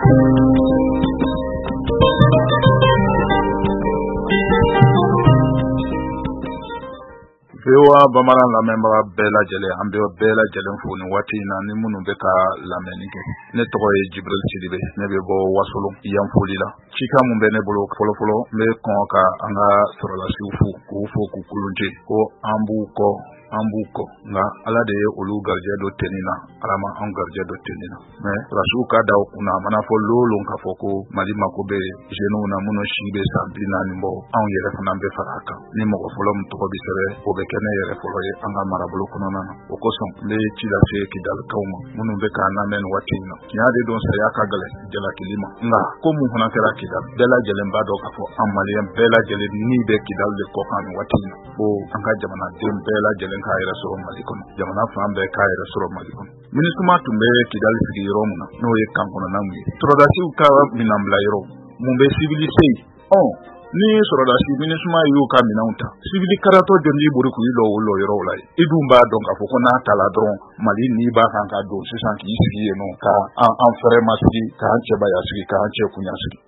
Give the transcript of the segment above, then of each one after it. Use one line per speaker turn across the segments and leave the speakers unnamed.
Bewa bamaran lamɛnbaga bɛɛ lajɛlen an bɛ bɛɛ lajɛlen fo ni waati in na ni minnu bɛ ka lamɛnni kɛ. Ne tɔgɔ ye Jibril Sidibe, ne bɛ bɔ Wasolo Yanfoli la. Cika mun bɛ ne bolo fɔlɔfɔlɔ n bɛ kɔn ka an ka sɔrɔlasiw fo k'u fo k'u kulunte ko an b'u kɔ nka Ala de ye olu garijɛ dɔ tɛni na, Ala ma an garijɛ dɔ tɛni na. Mais sɔrɔlasiw ka da u kunna a mana fɔ lolon k'a fɔ ko Mali mako bɛ jeunes na minnu si bɛ san 40 bɔ, anw yɛrɛ fana bɛ fara a kan. Ni mɔgɔ fɔlɔ min tɔgɔ bɛ sɛbɛn o bɛ kɛ ne yɛrɛ fɔlɔ ye an ka marabolo kɔnɔna na. O kosɔn n bɛ ci lase Kidalikaw ma minnu bɛ k'an lamɛn nin waati in na. Tiɲɛ de don saya ka gɛlɛn jalakili ma, nka ko mun fana kɛra Kidal bɛɛ lajɛlen b'a dɔn k'a fɔ an Maliyɛn bɛɛ lajɛlen ni bɛ Kidal de kɔ kan nin waati in na, ko an ka jamanaden bɛɛ lajɛlen k'a yɛrɛ sɔrɔ Mali kɔnɔ, jamana fan bɛɛ k'a yɛrɛ sɔrɔ Mali kɔnɔ. MINUSMA tun bɛ Kidal sigi yɔrɔ min na n'o ye kan kɔnɔna min ye, sɔrɔdasiw ka minanbila yɔrɔ mun bɛ civilisé ni sɔrɔdasi MINUSMA y'u ka minanw ta, civil karatɔ jɔn b'i bori k'u lɔ o lɔ yɔrɔw la ye. I dun b'a dɔn k'a fɔ ko n'a tala dɔrɔn Mali ni b'a kan ka don sisan k'i sigi yen nɔ ka an fɛrɛ ma sigi, k'an cɛbaya sigi, k'an cɛ kunya sigi.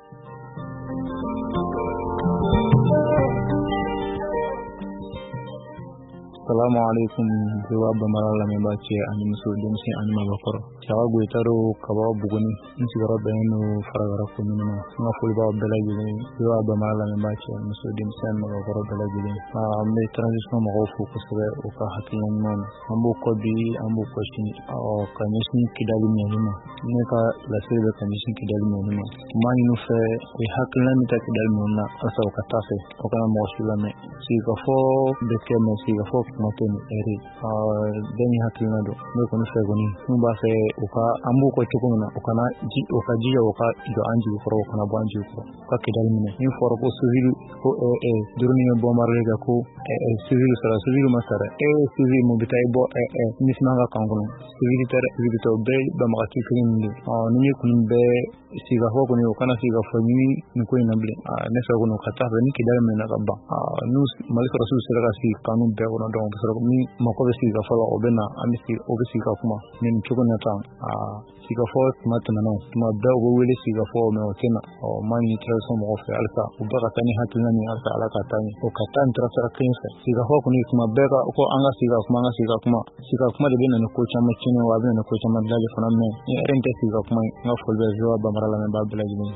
Assalamu alaikum Bewa bamaran lamɛnbaa cɛ ani muso, denmisɛn ani maabakɔrɔ. Saga Goyitaro Kaba Buguni n sigiyɔrɔ bɛnnen don Faragara commune ma. N ka foli b'aw bɛɛ lajɛlen, Bewa bamaran lamɛnbaa cɛ ani muso, denmisɛn ani maabakɔrɔ bɛɛ lajɛlen. An bɛ transition mɔgɔw fo kosɛbɛ u ka hakilina ɲuman na. An b'o kɔ bi, an b'o kɔ sini ka ɲɛsin Kidali minɛli ma. Ne ka laseli bɛ ka ɲɛsin Kidali minɛli ma. N b'a ɲini u fɛ u ye hakilina min ta Kidali minɛli la halisa u ka taa fɛ, u kana mɔgɔ si lamɛn. Sigikafɔ bɛ kɛ mais sigikafɔ kuma tɛ ni heure bɛɛ ni hakilina don. Ne kɔni fɛ kɔni n b'a fɛ an b'u kɔ cogo min na u ka jija u ka jɔ an jigi kɔrɔ, u kana bɔ an jigi kɔrɔ, u ka Kidali minɛ. Ni fɔra ko civil ko duruni ye bombarder kɛ ko civil sara, civil ma sara, civil mun bɛ taa i bɔ MINUSMA ka kan kɔnɔ, civil tɛ o bɛɛ banbagati kelen min don. Ni min kɔni bɛ sigikafɔ kɔni o kana sigikafɔ ɲini nin ko in na bilen. Ne fɛ kɔni u ka taa fɛ ni Kidali minɛna ka ban, n'u Mali sɔrɔsiw sera ka sigi kanu bɛɛ kɔnɔ donc ka sɔrɔ min mako bɛ sigikafɔ la o bɛ na o bɛ sigi ka kuma nin cogo na tan. Sigikafɔ tuma tɛmɛna tuma bɛɛ u bɛ wele sigikafɔ mais o tɛ na. M'a ɲini transition mɔgɔw fɛ halisa u bɛɛ ka taa ni hakilina min halisa Ala ka taa ɲɛ, o ka taa nin sira kelen fɛ. Sigikafɔ kɔni tuma bɛɛ ko an ka sigi ka kuma, sigikakuma de bɛ na ni ko caman tiɲɛni wa a bɛ na ni ko caman dilanli fana. Mais ni heure in tɛ sigikakuma ye, n ka foli bɛ Bewa bamaran lamɛnbaa bɛɛ lajɛlen.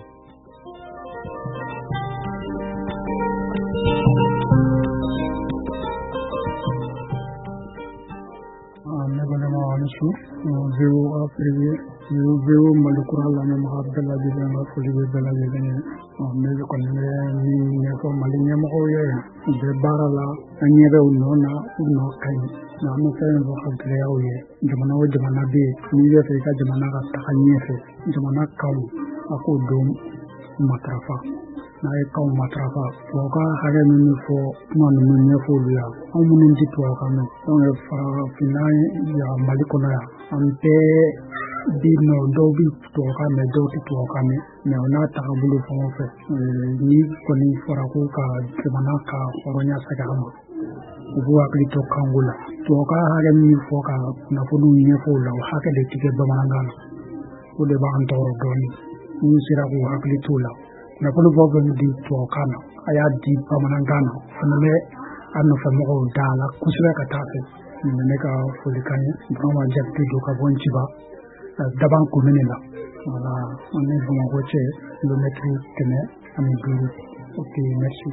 Veo Malukura lamɛnbaga bɛɛ lajɛlen ka foli bɛ bɛɛ lajɛlen ye. Ne kɔni bɛ min ɲɛfɔ Mali ɲɛmɔgɔw ye u bɛ baara la, an ɲɛ bɛ u nɔ na, u nɔ ka ɲi. Nka an bɛ fɛn min fɔ ka gɛlɛyaw ye, jamana o jamana bɛ yen n'i bɛ fɛ i ka jamana ka taga ɲɛfɛ, jamana kanw a k'o don matarafa. N'a ye kanw matarafa, tubabukan hakɛ min bɛ fɔ kuma ninnu ɲɛfɔ olu la, anw minnu tɛ tubabukan mɛn, farafinna yan Mali kɔnɔ yan, an bɛɛ bi nɔ dɔw bɛ tubabukan mɛn dɔw tɛ tubabukan mɛn, mais o n'a tagabolo fɛn o fɛn ni kɔni fɔra ko ka jamana ka hɔrɔnya segin a ma, u b'u hakili to kanko la. Tubabukan hakɛ min fɔ ka kunnafoniw ɲɛfɔ o la o hakɛ de tɛ kɛ bamanankan na, o de b'an tɔɔrɔ dɔɔnin. N'u sera k'u hakili to la, kunnafoni fɛn o fɛn bɛ di tubabukan na a y'a di bamanankan na, o fana bɛ an nɔfɛmɔgɔw da la kosɛbɛ ka taa fɛ. Nin ne ka folikan ye. Burama Jabate don ka bɔ Nciba Daban commune la. Voilà, on est Bamakɔ cɛ kilomètre 105. Ok, merci.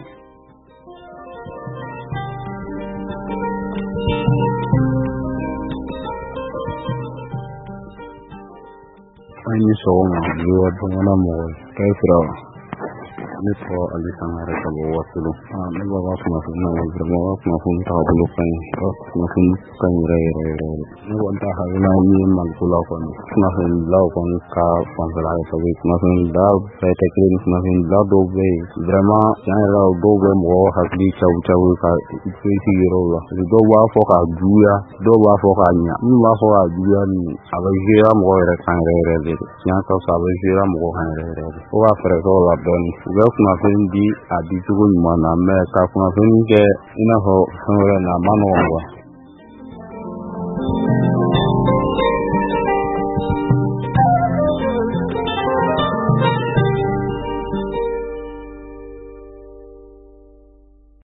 An yi sɔgɔma Bewa bamanan mɔgɔ kai firawa. Ne tɔgɔ Ali Sangare ka bɔ Wasolo. Ne b'a ka kunnafoni na vraiment ka kunnafoni tagabolo ka ɲi, ka kunnafoni ka ɲi yɛrɛ. Ne kɔni ta hakilina ye Maliko la kɔni, kunnafoni dilaw kɔni ka fanfɛla ye sabu kunnafoni dila bɛɛ tɛ kelen ye. Kunnafoni dila dɔw bɛ yen vraiment tiɲɛ yɛrɛ la dɔw bɛ mɔgɔ hakili cawu ka sigi yɔrɔw la. Dɔw b'a fɔ k'a juguya, dɔw b'a fɔ k'a ɲa. Minnu b'a fɔ k'a juguya a bɛ jouer mɔgɔ yɛrɛ kan yɛrɛ de. Tiɲɛ ka fisa a bɛ jouer mɔgɔ kan yɛrɛ de. Fo ka fɛɛrɛ kɛ o la dɔɔnin. U bɛ kunnafoni di a di cogo ɲuman na mais ka kunnafoni kɛ i n'a fɔ fɛn wɛrɛ na a ma nɔgɔn quoi.